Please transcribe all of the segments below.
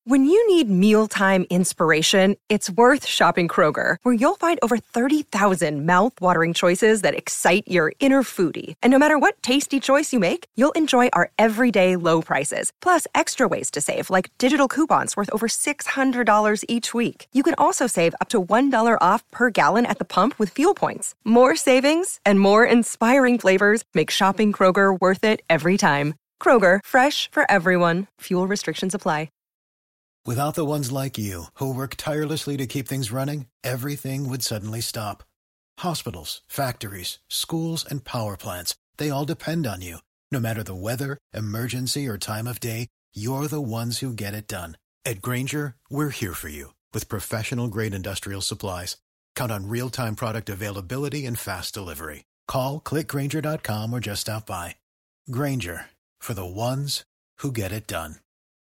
When you need mealtime inspiration, it's worth shopping Kroger, where you'll find over 30,000 mouth-watering choices that excite your inner foodie. And no matter what tasty choice you make, you'll enjoy our everyday low prices, plus extra ways to save, like digital coupons worth over $600 each week. You can also save up to $1 off per gallon at the pump with fuel points. More savings and more inspiring flavors make shopping Kroger worth it every time. Kroger, fresh for everyone. Fuel restrictions apply. Without the ones like you, who work tirelessly to keep things running, everything would suddenly stop. Hospitals, factories, schools, and power plants, they all depend on you. No matter the weather, emergency, or time of day, you're the ones who get it done. At Grainger, we're here for you with professional-grade industrial supplies. Count on real-time product availability and fast delivery. Call, click Grainger.com, or just stop by. Grainger, for the ones who get it done.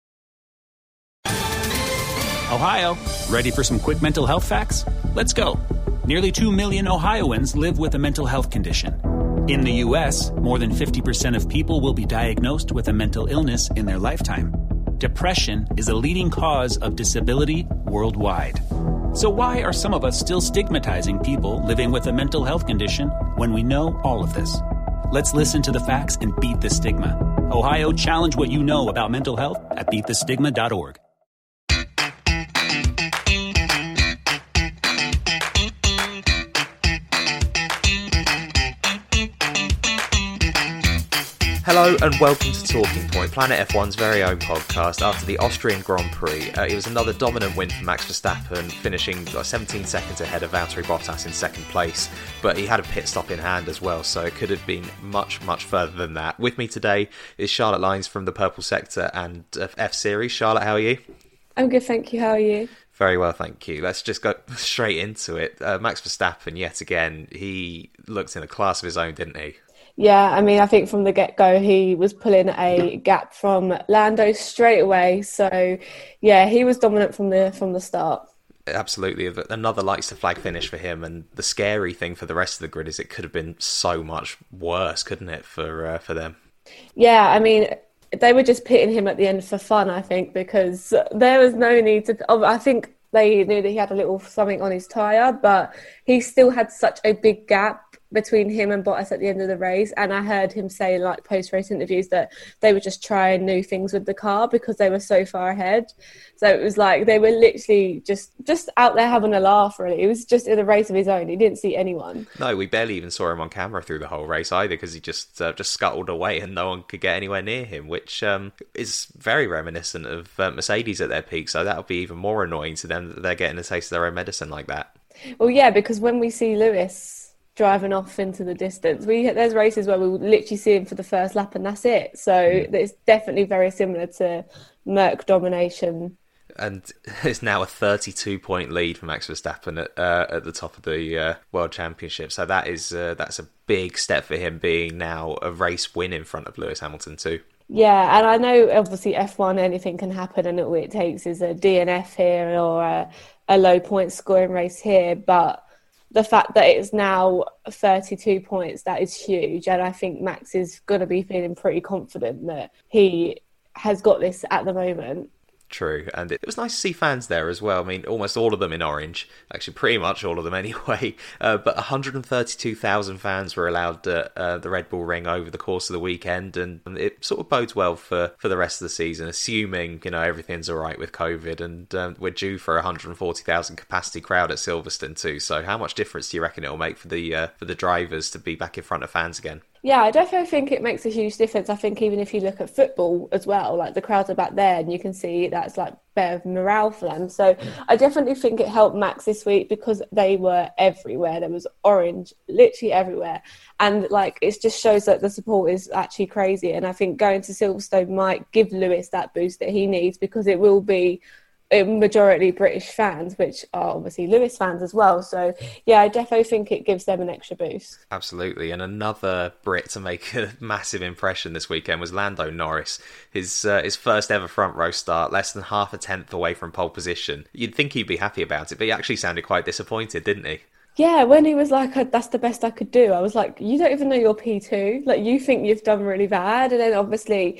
Ohio, ready for some quick mental health facts? Let's go. Nearly 2 million Ohioans live with a mental health condition. In the U.S., more than 50% of people will be diagnosed with a mental illness in their lifetime. Depression is a leading cause of disability worldwide. So why are some of us still stigmatizing people living with a mental health condition when we know all of this? Let's listen to the facts and beat the stigma. Ohio, challenge what you know about mental health at beatthestigma.org. Hello and welcome to Talking Point, Planet F1's very own podcast. After the Austrian Grand Prix, it was another dominant win for Max Verstappen, finishing 17 seconds ahead of Valtteri Bottas in second place. But he had a pit stop in hand as well, so it could have been much, much further than that. With me today is Charlotte Lines from the Purple Sector and F-Series. Charlotte, how are you? I'm good, thank you. How are you? Very well, thank you. Let's just go straight into it. Max Verstappen, yet again, he looked in a class of his own, didn't he? Yeah, I mean, I think from the get-go, he was pulling a gap from Lando straight away. So, yeah, he was dominant from the start. Absolutely. Another likes to flag finish for him. And the scary thing for the rest of the grid is it could have been so much worse, couldn't it, for them? Yeah, I mean, they were just pitting him at the end for fun, I think, because there was no need to... I think they knew that he had a little something on his tyre, but he still had such a big gap between him and Bottas at the end of the race, and I heard him say, like, post-race interviews, that they were just trying new things with the car because they were so far ahead. So it was like they were literally just out there having a laugh, really. It was just in a race of his own. He didn't see anyone. No, we barely even saw him on camera through the whole race either, because he just scuttled away and no one could get anywhere near him, which is very reminiscent of Mercedes at their peak. So that'll be even more annoying to them that they're getting a taste of their own medicine like that. Well, yeah, because when we see Lewis driving off into the distance, there's races where we will literally see him for the first lap and that's it. So it's definitely very similar to Merc domination. And it's now a 32-point lead for Max Verstappen at the top of the World Championship. So that's a big step for him, being now a race win in front of Lewis Hamilton too. Yeah, and I know obviously F1 anything can happen, and all it takes is a DNF here or a low point scoring race here, but the fact that it's now 32 points, that is huge. And I think Max is going to be feeling pretty confident that he has got this at the moment. True, and it was nice to see fans there as well. I mean, almost all of them in orange, actually pretty much all of them anyway, but 132,000 fans were allowed at the Red Bull Ring over the course of the weekend, and it sort of bodes well for the rest of the season, assuming, everything's all right with COVID, and we're due for a 140,000 capacity crowd at Silverstone too. So how much difference do you reckon it'll make for the drivers to be back in front of fans again? Yeah, I definitely think it makes a huge difference. I think even if you look at football as well, like the crowds are back there and you can see that's like better morale for them. So I definitely think it helped Max this week because they were everywhere. There was orange literally everywhere. And like it just shows that the support is actually crazy. And I think going to Silverstone might give Lewis that boost that he needs, because it will be a majority British fans, which are obviously Lewis fans as well. So yeah, I definitely think it gives them an extra boost. Absolutely. And another Brit to make a massive impression this weekend was Lando Norris. His first ever front row start, less than half a tenth away from pole position. You'd think he'd be happy about it, but he actually sounded quite disappointed, didn't he? Yeah, when he was like, that's the best I could do, I was like, you don't even know you're P2. Like, you think you've done really bad. And then obviously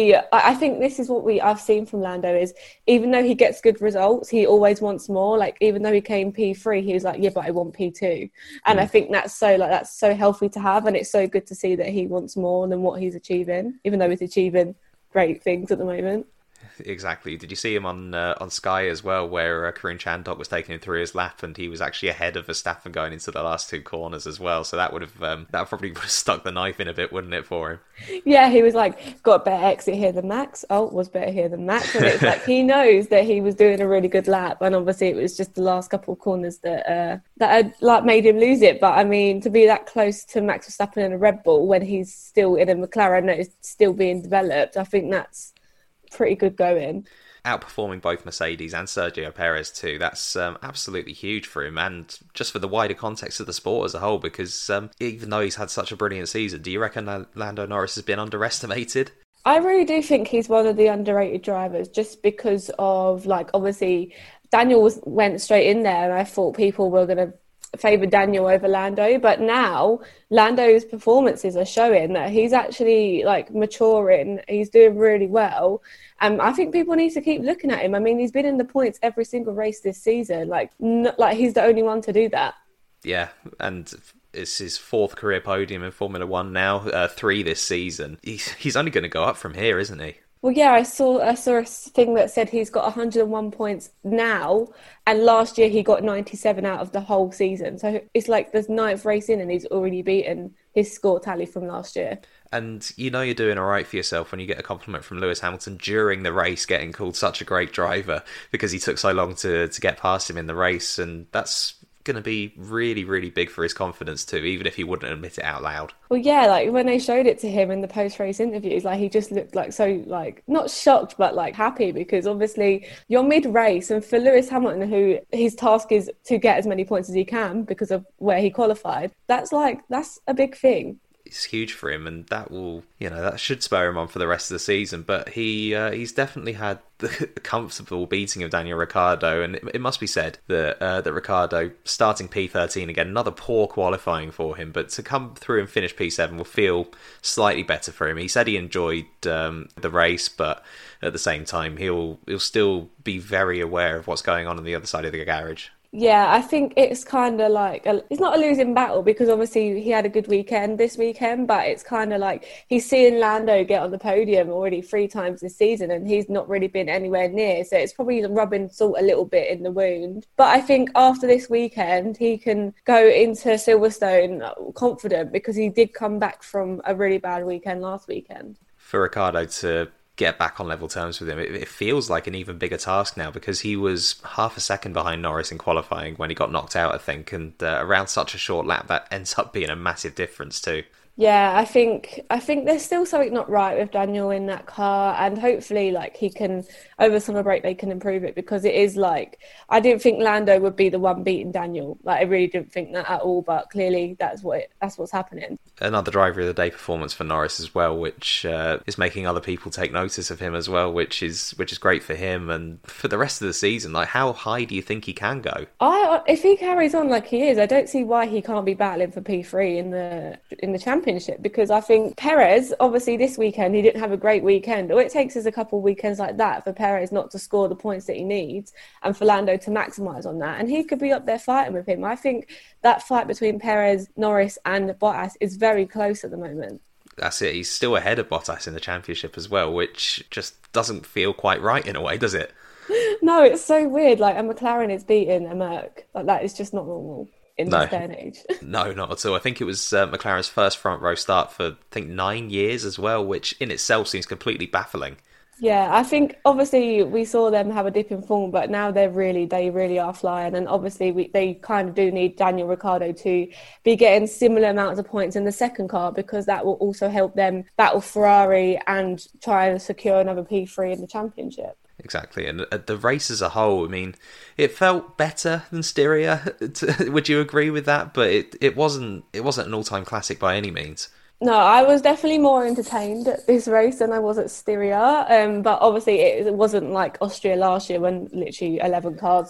I think this is what I've seen from Lando is, even though he gets good results, he always wants more. Like, even though he came P3, he was like, yeah, but I want P2. And I think that's so healthy to have. And it's so good to see that he wants more than what he's achieving, even though he's achieving great things at the moment. Exactly. Did you see him on Sky as well, where Karun Chandhok was taking him through his lap, and he was actually ahead of Verstappen going into the last two corners as well? So that probably would have stuck the knife in a bit, wouldn't it, for him? Yeah, he was like, got a better exit here than Max. Oh, was better here than Max. And it's like he knows that he was doing a really good lap, and obviously it was just the last couple of corners that had like made him lose it. But I mean, to be that close to Max Verstappen in a Red Bull when he's still in a McLaren that is still being developed, I think that's pretty good going. Outperforming both Mercedes and Sergio Perez too. That's absolutely huge for him, and just for the wider context of the sport as a whole, because even though he's had such a brilliant season, do you reckon Lando Norris has been underestimated? I really do think he's one of the underrated drivers, just because of, like, obviously Daniel went straight in there and I thought people were going to favour Daniel over Lando, but now Lando's performances are showing that he's actually like maturing. He's doing really well, and I think people need to keep looking at him. I mean, he's been in the points every single race this season. Like he's the only one to do that. Yeah, and it's his fourth career podium in Formula One now, 3 this season. He's only going to go up from here, isn't he? Well, yeah, I saw a thing that said he's got 101 points now, and last year he got 97 out of the whole season. So it's like the 9th race in and he's already beaten his score tally from last year. And you know you're doing all right for yourself when you get a compliment from Lewis Hamilton during the race, getting called such a great driver because he took so long to get past him in the race. And that's going to be really, really big for his confidence too, even if he wouldn't admit it out loud. Well, yeah, like when they showed it to him in the post-race interviews, like he just looked like so, like, not shocked but like happy, because obviously you're mid-race, and for Lewis Hamilton, who his task is to get as many points as he can because of where he qualified, that's a big thing. It's huge for him, and that should spur him on for the rest of the season. But he's definitely had the comfortable beating of Daniel Ricciardo, and it must be said that Ricciardo starting P13 again, another poor qualifying for him, but to come through and finish P7 will feel slightly better for him. He said he enjoyed the race, but at the same time he'll still be very aware of what's going on the other side of the garage. Yeah, I think it's kind of like, it's not a losing battle, because obviously he had a good weekend this weekend, but it's kind of like he's seeing Lando get on the podium already 3 times this season and he's not really been anywhere near. So it's probably rubbing salt a little bit in the wound. But I think after this weekend, he can go into Silverstone confident, because he did come back from a really bad weekend last weekend. For Ricciardo to get back on level terms with him, it feels like an even bigger task now, because he was half a second behind Norris in qualifying when he got knocked out, I think, and around such a short lap that ends up being a massive difference too. Yeah, I think there's still something not right with Daniel in that car, and hopefully, like, he can, over summer break, they can improve it, because it is like, I didn't think Lando would be the one beating Daniel. Like, I really didn't think that at all, but clearly that's what's happening. Another driver of the day performance for Norris as well, which is making other people take notice of him as well, which is great for him and for the rest of the season. Like, how high do you think he can go? If he carries on like he is, I don't see why he can't be battling for P3 in the championship, because I think Perez, obviously this weekend he didn't have a great weekend. All it takes is a couple of weekends like that for Perez not to score the points that he needs, and for Lando to maximise on that, and he could be up there fighting with him. I think that fight between Perez, Norris and Bottas is very close at the moment. That's it. He's still ahead of Bottas in the championship as well, which just doesn't feel quite right in a way, does it? No, it's so weird. Like, a McLaren is beating a Merc. Like, that is just not normal in this day and age. No, not at all. I think it was McLaren's first front row start for, I think, 9 years as well, which in itself seems completely baffling. Yeah, I think obviously we saw them have a dip in form, but now they really are flying. And obviously they kind of do need Daniel Ricciardo to be getting similar amounts of points in the second car, because that will also help them battle Ferrari and try and secure another P3 in the championship. Exactly, and the race as a whole, I mean, it felt better than Styria. Would you agree with that? But it wasn't an all-time classic by any means. No, I was definitely more entertained at this race than I was at Styria. But obviously it wasn't like Austria last year when literally 11 cars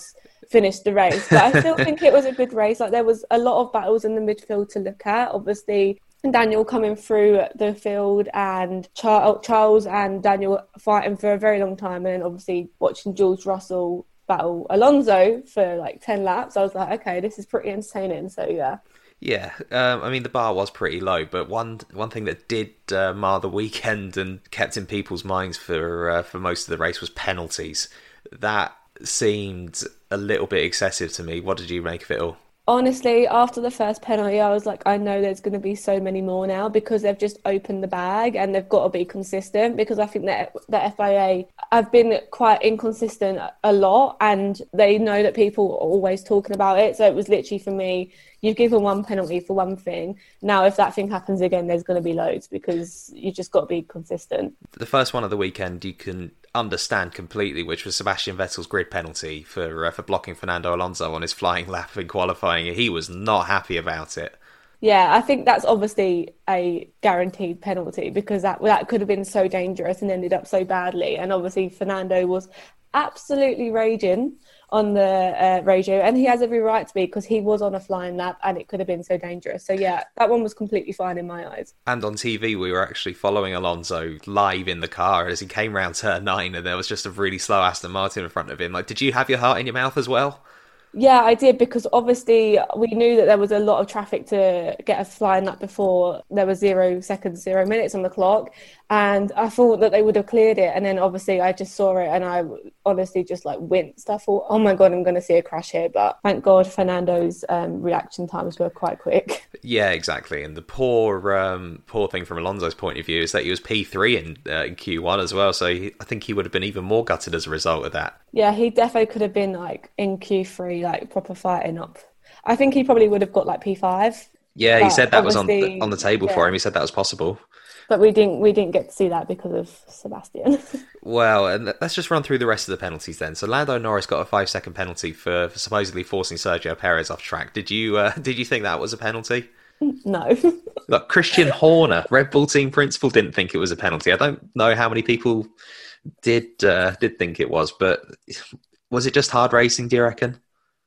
finished the race. But I still think it was a good race. Like, there was a lot of battles in the midfield to look at. Obviously, Daniel coming through the field and Charles and Daniel fighting for a very long time. And then obviously watching George Russell battle Alonso for like 10 laps. I was like, okay, this is pretty entertaining. So, yeah. Yeah, I mean, the bar was pretty low, but one thing that did mar the weekend and kept in people's minds for most of the race was penalties. That seemed a little bit excessive to me. What did you make of it all? Honestly, after the first penalty, I was like, I know there's going to be so many more now, because they've just opened the bag and they've got to be consistent, because I think that the FIA have been quite inconsistent a lot, and they know that people are always talking about it. So it was literally, for me, you've given one penalty for one thing. Now, if that thing happens again, there's going to be loads, because you just got to be consistent. The first one of the weekend you can understand completely, which was Sebastian Vettel's grid penalty for blocking Fernando Alonso on his flying lap in qualifying. He was not happy about it. Yeah, I think that's obviously a guaranteed penalty, because that could have been so dangerous and ended up so badly. And obviously Fernando was absolutely raging on the radio, and he has every right to be, because he was on a flying lap and it could have been so dangerous. So yeah, that one was completely fine in my eyes. And on TV we were actually following Alonso live in the car as he came round turn 9, and there was just a really slow Aston Martin in front of him. Like, did you have your heart in your mouth as well? Yeah, I did, because obviously we knew that there was a lot of traffic to get a flying lap before. There was 0 seconds, 0 minutes on the clock, and I thought that they would have cleared it. And then obviously I just saw it and I honestly just like winced. I thought, oh my God, I'm going to see a crash here. But thank God Fernando's reaction times were quite quick. Yeah, exactly. And the poor thing from Alonso's point of view is that he was P3 in Q1 as well. So I think he would have been even more gutted as a result of that. Yeah, he definitely could have been like in Q3, like proper fighting up. I think he probably would have got like P5. Yeah, he said that was on the table for him. He said that was possible. But we didn't get to see that because of Sebastian. Well, and let's just run through the rest of the penalties then. So Lando Norris got a 5-second penalty for supposedly forcing Sergio Perez off track. Did you think that was a penalty? No. Look, Christian Horner, Red Bull team principal, didn't think it was a penalty. I don't know how many people did think it was, but was it just hard racing, do you reckon?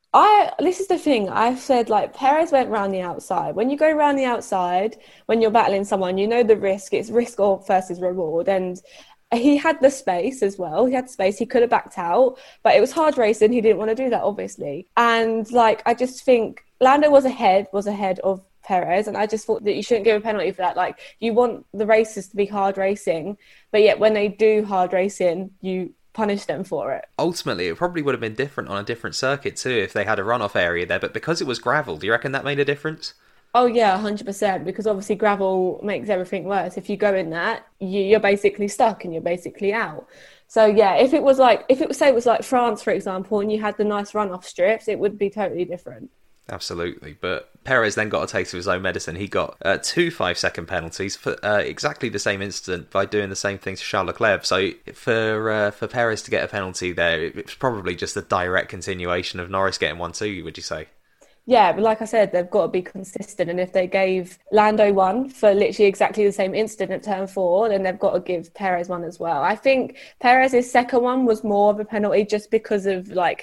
This is the thing. I've said, like, Perez went round the outside. When you go round the outside, when you're battling someone, you know the risk. It's risk or versus reward. And he had the space as well. He had space. He could have backed out, but it was hard racing. He didn't want to do that, obviously. And, like, I just think Lando was ahead of Perez, and I just thought that you shouldn't give a penalty for that. Like, you want the races to be hard racing, but yet when they do hard racing, you punish them for it. Ultimately, it probably would have been different on a different circuit too if they had a runoff area there, but because it was gravel, do you reckon that made a difference? Oh yeah, 100%, because obviously gravel makes everything worse. If you go in that, you're basically stuck and you're basically out. So yeah, if it was like France, for example, and you had the nice runoff strips, it would be totally different. Absolutely, but Perez then got a taste of his own medicine. He got 2 5-second penalties for exactly the same incident by doing the same thing to Charles Leclerc. So for Perez to get a penalty there, it's probably just a direct continuation of Norris getting one too, would you say? Yeah, but like I said, they've got to be consistent. And if they gave Lando one for literally exactly the same incident at turn 4, then they've got to give Perez one as well. I think Perez's second one was more of a penalty just because of like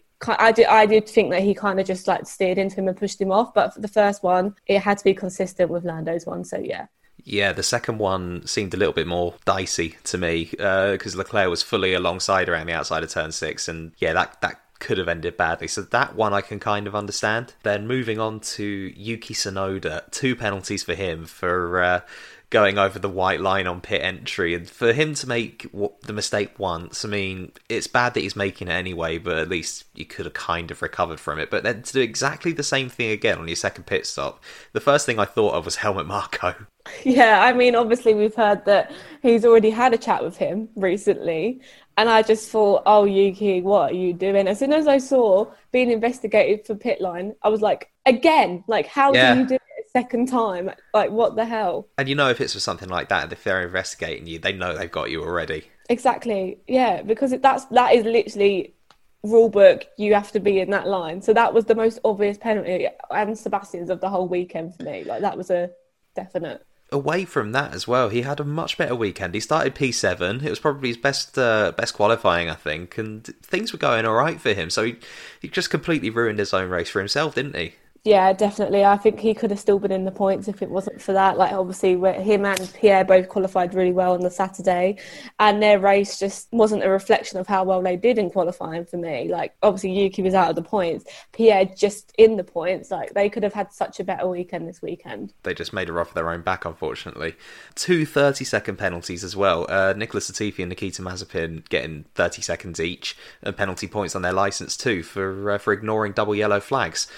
I did think that he kind of just like steered into him and pushed him off. But for the first one, it had to be consistent with Lando's one. So yeah. Yeah, the second one seemed a little bit more dicey to me because Leclerc was fully alongside around the outside of turn 6. And yeah, that could have ended badly. So that one I can kind of understand. Then moving on to Yuki Tsunoda, 2 penalties for him for going over the white line on pit entry, and for him to make the mistake once, I mean, it's bad that he's making it anyway, but at least you could have kind of recovered from it. But then to do exactly the same thing again on your second pit stop, the first thing I thought of was Helmut Marko. Yeah, I mean, obviously we've heard that he's already had a chat with him recently, and I just thought, oh, Yuki, what are you doing? As soon as I saw being investigated for pit line, I was like, again, like, how do you do it a second time? Like, what the hell? And you know, if it's for something like that, if they're investigating you, they know they've got you already. Exactly, yeah, because that is literally rule book, you have to be in that line. So that was the most obvious penalty, and Sebastian's of the whole weekend for me. Like, that was a definite. away from that as well, he had a much better weekend. He started P7. It was probably his best qualifying, I think, and things were going all right for him. So he just completely ruined his own race for himself, didn't he? Yeah, definitely. I think he could have still been in the points if it wasn't for that. Like, obviously, him and Pierre both qualified really well on the Saturday, and their race just wasn't a reflection of how well they did in qualifying for me. Like, obviously, Yuki was out of the points. Pierre just in the points. Like, they could have had such a better weekend this weekend. They just made a rough of their own back, unfortunately. 2 30-second penalties as well. Nicholas Latifi and Nikita Mazepin getting 30 seconds each, and penalty points on their licence too for ignoring double yellow flags.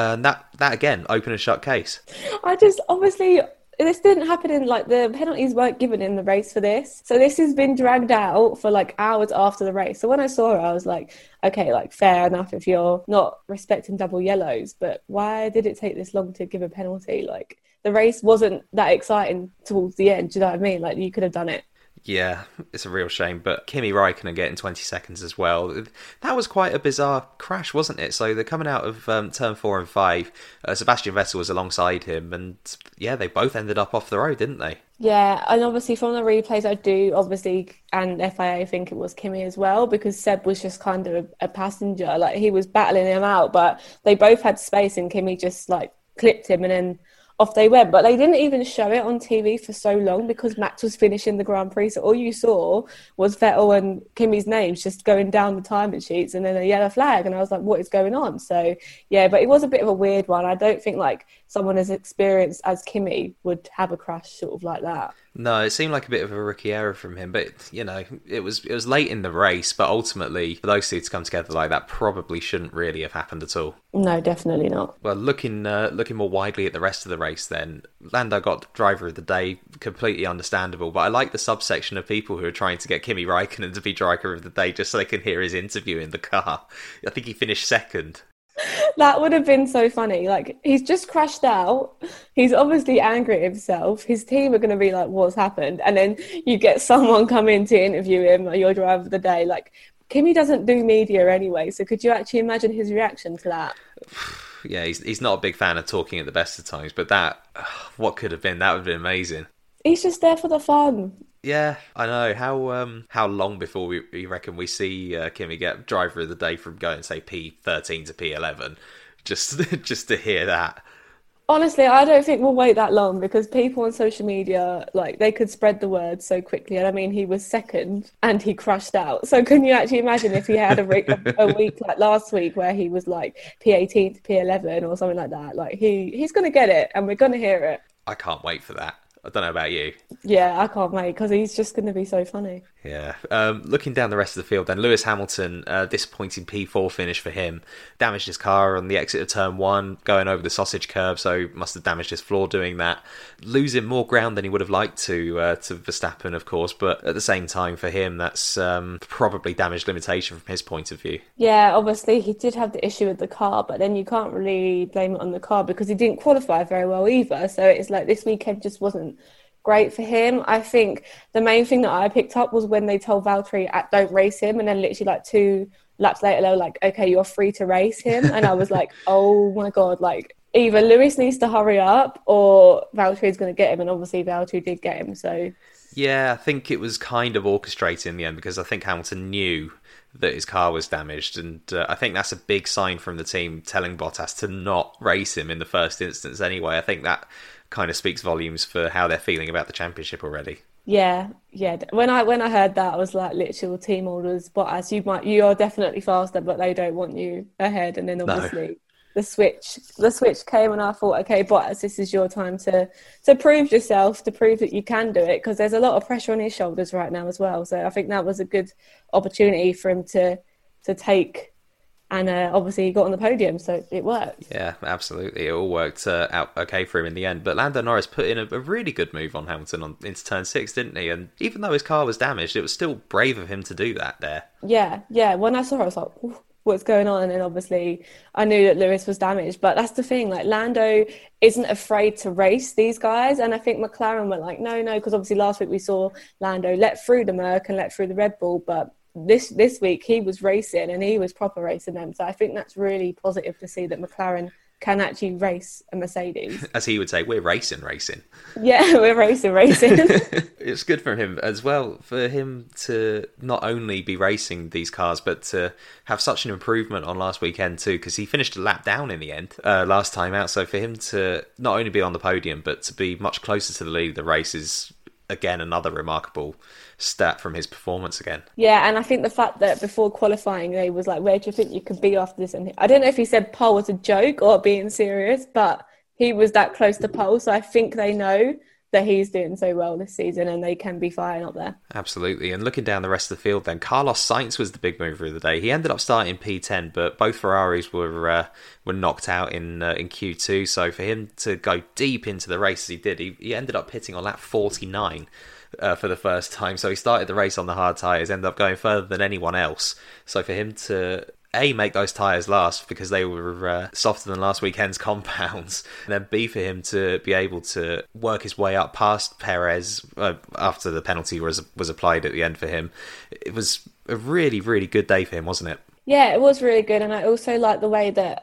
That again, open and shut case. Obviously, this didn't happen the penalties weren't given in the race for this. So this has been dragged out for like hours after the race. So when I saw it, I was like, okay, like fair enough if you're not respecting double yellows, but why did it take this long to give a penalty? Like, the race wasn't that exciting towards the end. Do you know what I mean? Like, you could have done it. Yeah, it's a real shame, but Kimi Räikkönen getting 20 seconds as well. That was quite a bizarre crash, wasn't it? So they're coming out of turn 4 and 5. Sebastian Vettel was alongside him, and yeah, they both ended up off the road, didn't they? Yeah, and obviously from the replays I do, obviously, and FIA think it was Kimi as well, because Seb was just kind of a passenger. Like, he was battling him out, but they both had space and Kimi just like clipped him and then off they went. But they didn't even show it on TV for so long because Max was finishing the Grand Prix. So all you saw was Vettel and Kimi's names just going down the timing sheets and then a yellow flag. And I was like, what is going on? So, yeah, but it was a bit of a weird one. I don't think like someone as experienced as Kimi would have a crash sort of like that. No, it seemed like a bit of a rookie error from him, but it was late in the race. But ultimately, for those two to come together like that, probably shouldn't really have happened at all. No, definitely not. Well, looking more widely at the rest of the race, then Lando got driver of the day, completely understandable. But I like the subsection of people who are trying to get Kimi Räikkönen to be driver of the day just so they can hear his interview in the car. I think he finished second. That would have been so funny. Like, he's just crashed out. He's obviously angry at himself. His team are going to be like, what's happened? And then you get someone come in to interview him, or your driver of the day. Like, Kimi doesn't do media anyway, so could you actually imagine his reaction to that? Yeah, he's not a big fan of talking at the best of times, but that, what could have been, that would have been amazing. He's just there for the fun. Yeah, I know. How long before we reckon we see Kimi get driver of the day from going, say, P13 to P11? Just to hear that. Honestly, I don't think we'll wait that long because people on social media, like, they could spread the word so quickly. And I mean, he was second and he crashed out. So can you actually imagine if he had a week like last week where he was like P18 to P11 or something like that? Like, he's going to get it and we're going to hear it. I can't wait for that. I don't know about you. Yeah, I can't wait because he's just going to be so funny. Yeah. Looking down the rest of the field then, Lewis Hamilton, disappointing P4 finish for him. Damaged his car on the exit of turn 1, going over the sausage curve, so must have damaged his floor doing that. Losing more ground than he would have liked to Verstappen, of course, but at the same time for him, that's probably damage limitation from his point of view. Yeah, obviously he did have the issue with the car, but then you can't really blame it on the car because he didn't qualify very well either. So it's like this weekend just wasn't great for him. I think the main thing that I picked up was when they told Valtteri, don't race him, and then literally like 2 laps later they were like, okay, you're free to race him. And I was like, oh my god, like either Lewis needs to hurry up or Valtteri's going to get him, and obviously Valtteri did get him. So yeah, I think it was kind of orchestrated in the end because I think Hamilton knew that his car was damaged, and I think that's a big sign from the team telling Bottas to not race him in the first instance anyway. I think that kind of speaks volumes for how they're feeling about the championship already. Yeah. When I heard that, I was like, literal team orders, Bottas, you are definitely faster, but they don't want you ahead. And then obviously the switch came, and I thought, okay, Bottas, this is your time to prove yourself, to prove that you can do it, because there's a lot of pressure on his shoulders right now as well. So I think that was a good opportunity for him to take. And obviously he got on the podium, so it worked. Yeah, absolutely. It all worked out okay for him in the end. But Lando Norris put in a really good move on Hamilton into turn 6, didn't he? And even though his car was damaged, it was still brave of him to do that there. Yeah. When I saw it, I was like, what's going on? And then obviously I knew that Lewis was damaged. But that's the thing, like Lando isn't afraid to race these guys. And I think McLaren were like, no, because obviously last week we saw Lando let through the Merc and let through the Red Bull, but this week he was racing and he was proper racing them. So I think that's really positive to see that McLaren can actually race a Mercedes. As he would say, we're racing. Yeah, we're racing. It's good for him as well, for him to not only be racing these cars, but to have such an improvement on last weekend too, because he finished a lap down in the end last time out. So for him to not only be on the podium, but to be much closer to the lead of the race is, again, another remarkable stat from his performance again. Yeah, and I think the fact that before qualifying, they was like, where do you think you could be after this? And I don't know if he said pole was a joke or being serious, but he was that close to pole. So I think they know that he's doing so well this season and they can be firing up there. Absolutely. And looking down the rest of the field then, Carlos Sainz was the big mover of the day. He ended up starting P10, but both Ferraris were knocked out in Q2. So for him to go deep into the race as he did, he ended up pitting on lap 49 for the first time. So he started the race on the hard tyres, ended up going further than anyone else. So for him to make those tyres last because they were softer than last weekend's compounds, and then B, for him to be able to work his way up past Perez after the penalty was applied at the end for him. It was a really, really good day for him, wasn't it? Yeah, it was really good. And I also like the way that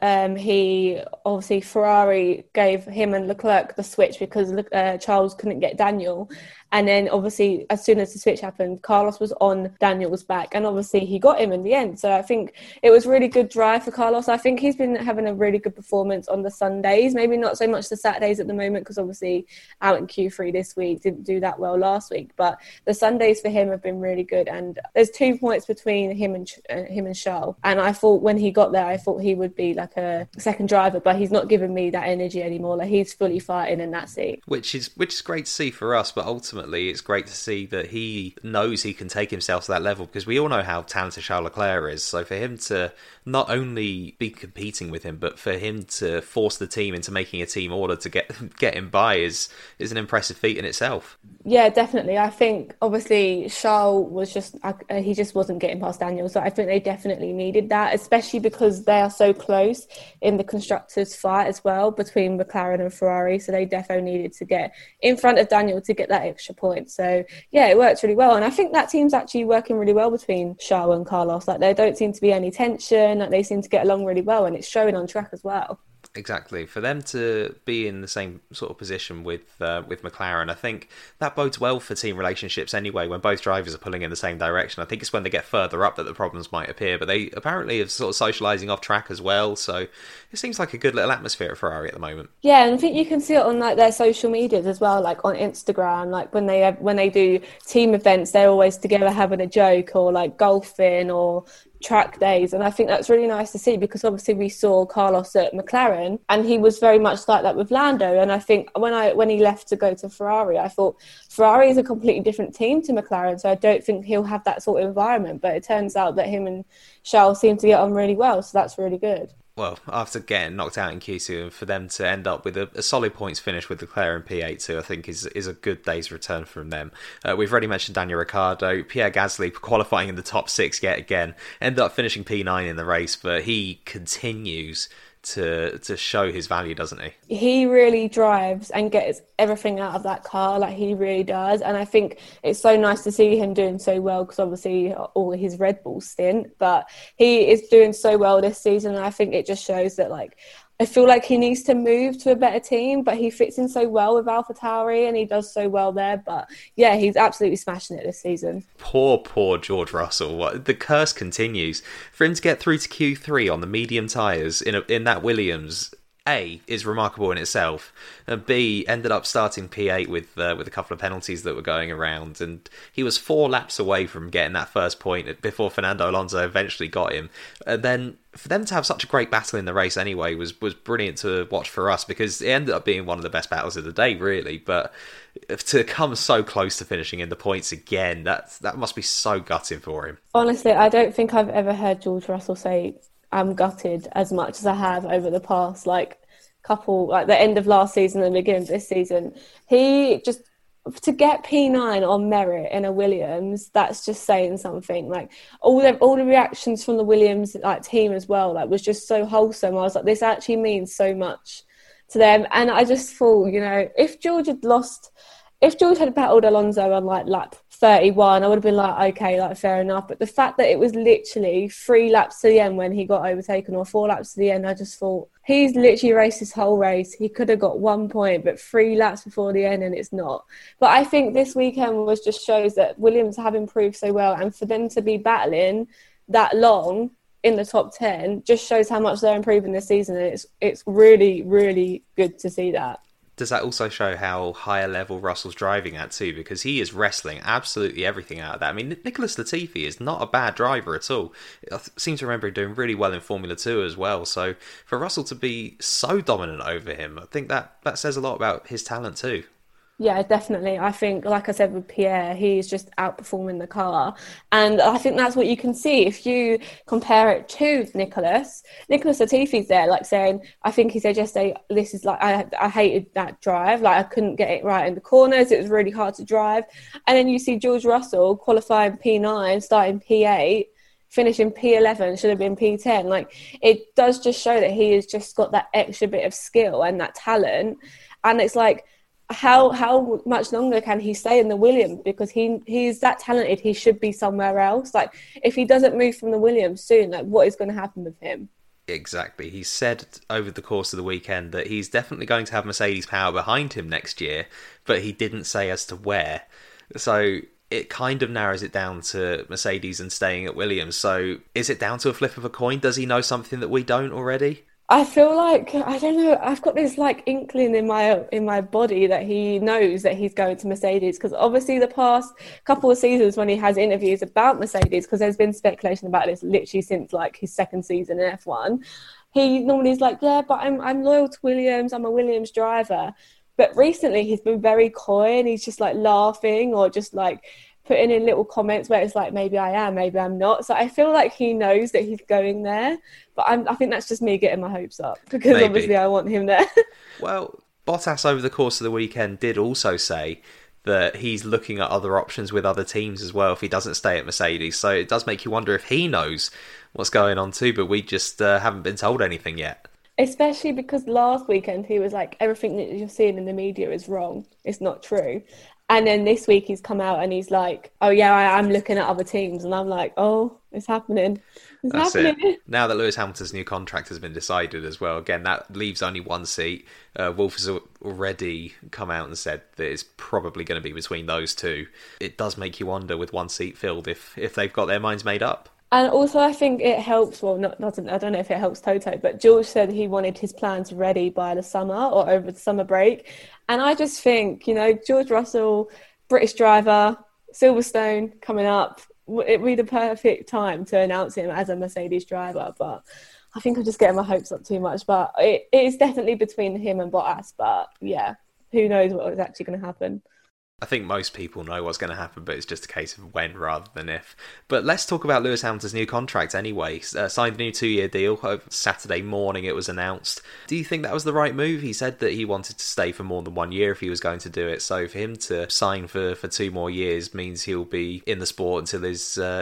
Ferrari gave him and Leclerc the switch because Charles couldn't get Daniel. And then obviously, as soon as the switch happened, Carlos was on Daniel's back. And obviously, he got him in the end. So I think it was really good drive for Carlos. I think he's been having a really good performance on the Sundays. Maybe not so much the Saturdays at the moment because obviously out in Q3 this week, didn't do that well last week. But the Sundays for him have been really good. And there's 2 points between him and Charles. And I thought when he got there, I thought he would be like a second driver. But he's not giving me that energy anymore. Like he's fully fighting in that seat. Which is great to see for us, but ultimately it's great to see that he knows he can take himself to that level because we all know how talented Charles Leclerc is. So for him to not only be competing with him, but for him to force the team into making a team order to get him by is an impressive feat in itself. Yeah, definitely. I think obviously Charles was he just wasn't getting past Daniel. So I think they definitely needed that, especially because they are so close in the constructors fight as well between McLaren and Ferrari. So they definitely needed to get in front of Daniel to get that extra point. So yeah, it worked really well. And I think that team's actually working really well between Charles and Carlos. Like there don't seem to be any tension. Like they seem to get along really well and it's showing on track as well. Exactly. For them to be in the same sort of position with McLaren, I think that bodes well for team relationships anyway, when both drivers are pulling in the same direction. I think it's when they get further up that the problems might appear, but they apparently are sort of socialising off track as well, so it seems like a good little atmosphere at Ferrari at the moment. Yeah, and I think you can see it on like their social medias as well, like on Instagram, like when they do team events, they're always together having a joke or like golfing or track days, and I think that's really nice to see because obviously we saw Carlos at McLaren and he was very much like that with Lando, and I think when he left to go to Ferrari, I thought Ferrari is a completely different team to McLaren, so I don't think he'll have that sort of environment, but it turns out that him and Charles seem to get on really well, so that's really good. Well, after getting knocked out in Q2, and for them to end up with a solid points finish with Leclerc in P8 too, I think is a good day's return from them. We've already mentioned Daniel Ricciardo. Pierre Gasly qualifying in the top 6 yet again. Ended up finishing P9 in the race, but he continues to show his value, doesn't he? He really drives and gets everything out of that car, like he really does, and I think it's so nice to see him doing so well because obviously all his Red Bull stint, but he is doing so well this season, and I think it just shows that like I feel like he needs to move to a better team, but he fits in so well with AlphaTauri and he does so well there. But yeah, he's absolutely smashing it this season. Poor George Russell. The curse continues. For him to get through to Q3 on the medium tyres in that Williams, A, is remarkable in itself, and B, ended up starting P8 with a couple of penalties that were going around, and he was 4 laps away from getting that first point before Fernando Alonso eventually got him. And then for them to have such a great battle in the race anyway was brilliant to watch for us, because it ended up being one of the best battles of the day, really. But to come so close to finishing in the points again, that must be so gutting for him. Honestly, I don't think I've ever heard George Russell say I'm gutted as much as I have over the past couple, like the end of last season and the beginning of this season. He just, to get P9 on merit in a Williams, that's just saying something. Like all the reactions from the Williams team as well, was just so wholesome. I was like, this actually means so much to them. And I just thought, if George had battled Alonso on lap 31, I would have been like, okay, like fair enough. But the fact that it was literally 3 laps to the end when he got overtaken, or 4 laps to the end, I just thought, he's literally raced his whole race. He could have got 1 point, but 3 laps before the end, and it's not. But I think this weekend was just shows that Williams have improved so well, and for them to be battling that long in the top 10 just shows how much they're improving this season, and it's really, really good to see that. Does that also show how higher level Russell's driving at too? Because he is wrestling absolutely everything out of that. I mean, Nicholas Latifi is not a bad driver at all. I seem to remember him doing really well in Formula 2 as well. So for Russell to be so dominant over him, I think that says a lot about his talent too. Yeah, definitely. I think, like I said with Pierre, he's just outperforming the car. And I think that's what you can see. If you compare it to Nicholas Latifi's there, like saying, I think he said yesterday, this is like, I hated that drive. Like, I couldn't get it right in the corners. It was really hard to drive. And then you see George Russell qualifying P9, starting P8, finishing P11, should have been P10. Like, it does just show that he has just got that extra bit of skill and that talent. And it's like, how much longer can he stay in the Williams? Because he's that talented, he should be somewhere else. Like, if he doesn't move from the Williams soon, like, what is going to happen with him? Exactly. He said over the course of the weekend that he's definitely going to have Mercedes power behind him next year, but he didn't say as to where. So it kind of narrows it down to Mercedes and staying at Williams. So is it down to a flip of a coin? Does he know something that we don't already? I feel like, I don't know, I've got this like inkling in my body that he knows that he's going to Mercedes, because obviously the past couple of seasons when he has interviews about Mercedes, because there's been speculation about this literally since like his second season in F1, he normally is like, yeah, but I'm loyal to Williams, I'm a Williams driver. But recently he's been very coy and he's just like laughing or just like putting in little comments where it's like, maybe I am, maybe I'm not. So I feel like he knows that he's going there. But I think that's just me getting my hopes up, because maybe. Obviously I want him there. Well, Bottas over the course of the weekend did also say that he's looking at other options with other teams as well if he doesn't stay at Mercedes. So it does make you wonder if he knows what's going on too, but we just haven't been told anything yet. Especially because last weekend he was like, everything that you're seeing in the media is wrong. It's not true. And then this week he's come out and he's like, oh yeah, I'm looking at other teams. And I'm like, oh, it's happening. That's happening. It. Now that Lewis Hamilton's new contract has been decided as well, again, that leaves only one seat. Wolf has already come out and said that it's probably going to be between those two. It does make you wonder with one seat filled if they've got their minds made up. And also I think it helps, well, I don't know if it helps Toto, but George said he wanted his plans ready by the summer or over the summer break. And I just think, George Russell, British driver, Silverstone coming up, it'd be the perfect time to announce him as a Mercedes driver. But I think I'm just getting my hopes up too much. But it is definitely between him and Bottas. But yeah, who knows what is actually going to happen. I think most people know what's going to happen, but it's just a case of when rather than if. But let's talk about Lewis Hamilton's new contract anyway. Signed a new 2-year deal. Saturday morning it was announced. Do you think that was the right move? He said that he wanted to stay for more than 1 year if he was going to do it. So for him to sign for 2 more years means he'll be in the sport until his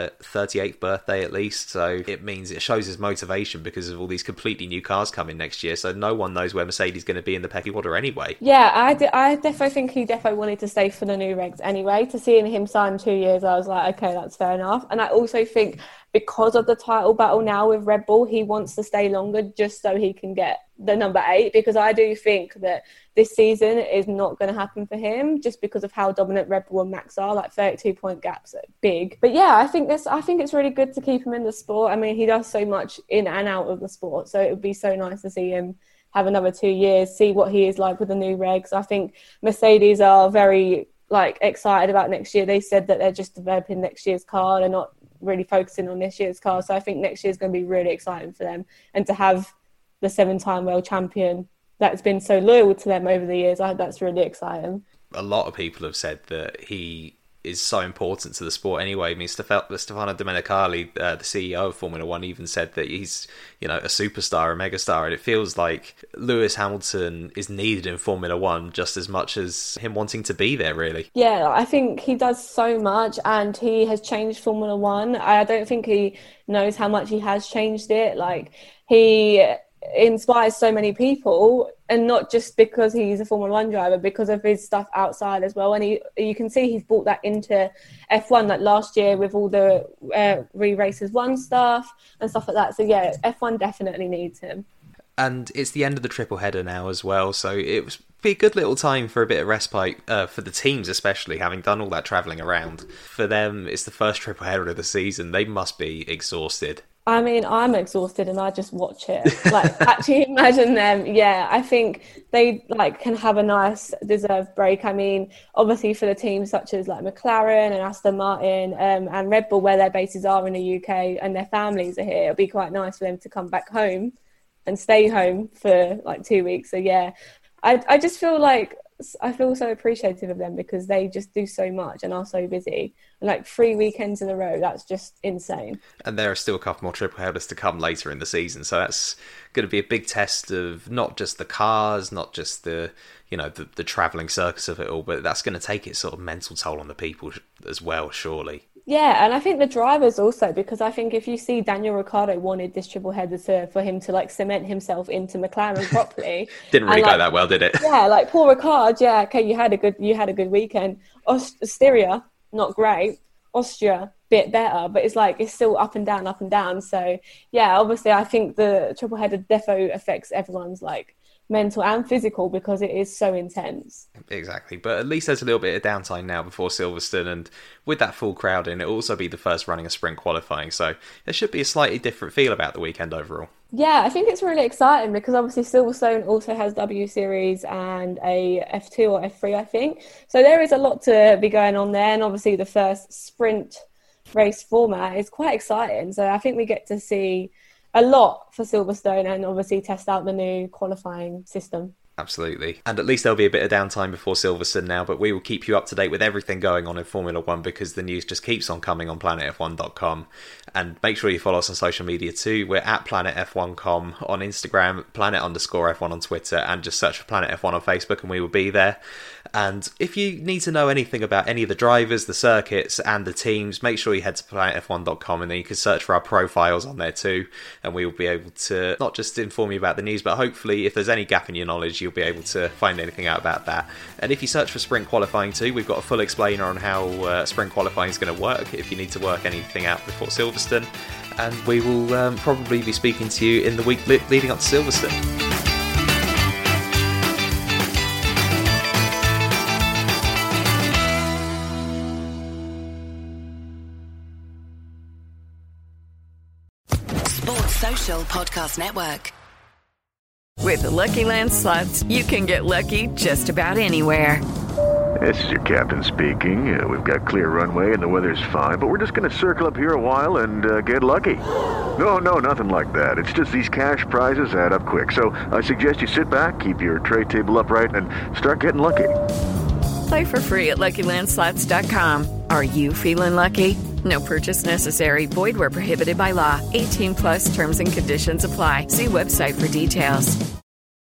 38th birthday at least. So it shows his motivation because of all these completely new cars coming next year. So no one knows where Mercedes is going to be in the pecking order anyway. Yeah, I definitely think he definitely wanted to stay for the new regs anyway. To seeing him sign 2 years, I was like, okay, that's fair enough. And I also think because of the title battle now with Red Bull, he wants to stay longer just so he can get the number 8, because I do think that this season is not going to happen for him just because of how dominant Red Bull and Max are. Like 32-point gaps are big. But yeah, I think it's really good to keep him in the sport. I mean, he does so much in and out of the sport, so it would be so nice to see him have another 2 years, see what he is like with the new regs. I think Mercedes are very excited about next year. They said that they're just developing next year's car. They're not really focusing on this year's car. So I think next year is going to be really exciting for them. And to have the 7-time world champion that's been so loyal to them over the years, I think that's really exciting. A lot of people have said that he is so important to the sport anyway. I mean, Stefano Domenicali, the CEO of Formula One, even said that he's, a superstar, a megastar, and it feels like Lewis Hamilton is needed in Formula One just as much as him wanting to be there, really. Yeah, I think he does so much, and he has changed Formula One. I don't think he knows how much he has changed it. inspires so many people, and not just because he's a Formula 1 driver, because of his stuff outside as well. And you can see he's brought that into F1, like last year with all the Re-Racers 1 stuff and stuff like that. So yeah, F1 definitely needs him. And it's the end of the triple header now as well, so it was be a good little time for a bit of respite for the teams, especially having done all that travelling around. For them, it's the first triple header of the season. They must be exhausted. I mean, I'm exhausted and I just watch it. Like, actually imagine them. Yeah, I think they can have a nice deserved break. I mean, obviously for the teams such as like McLaren and Aston Martin and Red Bull, where their bases are in the UK and their families are here, it'll be quite nice for them to come back home and stay home for like 2 weeks. So yeah, I just feel like I feel so appreciative of them because they just do so much and are so busy. And like 3 weekends in a row, that's just insane. And there are still a couple more triple headers to come later in the season, so that's going to be a big test of not just the cars, not just the travelling circus of it all, but that's going to take its sort of mental toll on the people as well, surely. Yeah, and I think the drivers also, because I think if you see Daniel Ricciardo wanted this triple header for him to like cement himself into McLaren properly. Didn't really go that well, did it? Yeah, like Paul Ricard, yeah, okay, you had a good weekend. Styria, not great. Austria, bit better, but it's still up and down. So yeah, obviously I think the triple header defo affects everyone's like mental and physical because it is so intense. Exactly, but at least there's a little bit of downtime now before Silverstone, and with that full crowd in, it'll also be the first running of sprint qualifying, so there should be a slightly different feel about the weekend overall. Yeah, I think it's really exciting because obviously Silverstone also has W Series and a F2 or F3, I think. So there is a lot to be going on there, and obviously the first sprint race format is quite exciting. So I think we get to see a lot for Silverstone and obviously test out the new qualifying system. Absolutely. And at least there'll be a bit of downtime before Silverstone now, but we will keep you up to date with everything going on in Formula 1 because the news just keeps on coming on planetf1.com. And make sure you follow us on social media too. We're at planetf1.com on Instagram, planet_F1 on Twitter, and just search for Planet F1 on Facebook and we will be there. And if you need to know anything about any of the drivers, the circuits and the teams, make sure you head to planetf1.com and then you can search for our profiles on there too. And we will be able to not just inform you about the news, but hopefully if there's any gap in your knowledge, you'll be able to find anything out about that. And if you search for sprint qualifying too, we've got a full explainer on how sprint qualifying is going to work if you need to work anything out before Silverstone. And we will probably be speaking to you in the week leading up to Silverstone. Social Podcast Network. With the Lucky Land Slots, you can get lucky just about anywhere. This is your captain speaking. We've got clear runway and the weather's fine, but we're just going to circle up here a while and get lucky. No, nothing like that. It's just these cash prizes add up quick. So I suggest you sit back, keep your tray table upright, and start getting lucky. Play for free at LuckyLandSlots.com. Are you feeling lucky? No purchase necessary. Void where prohibited by law. 18+ terms and conditions apply. See website for details.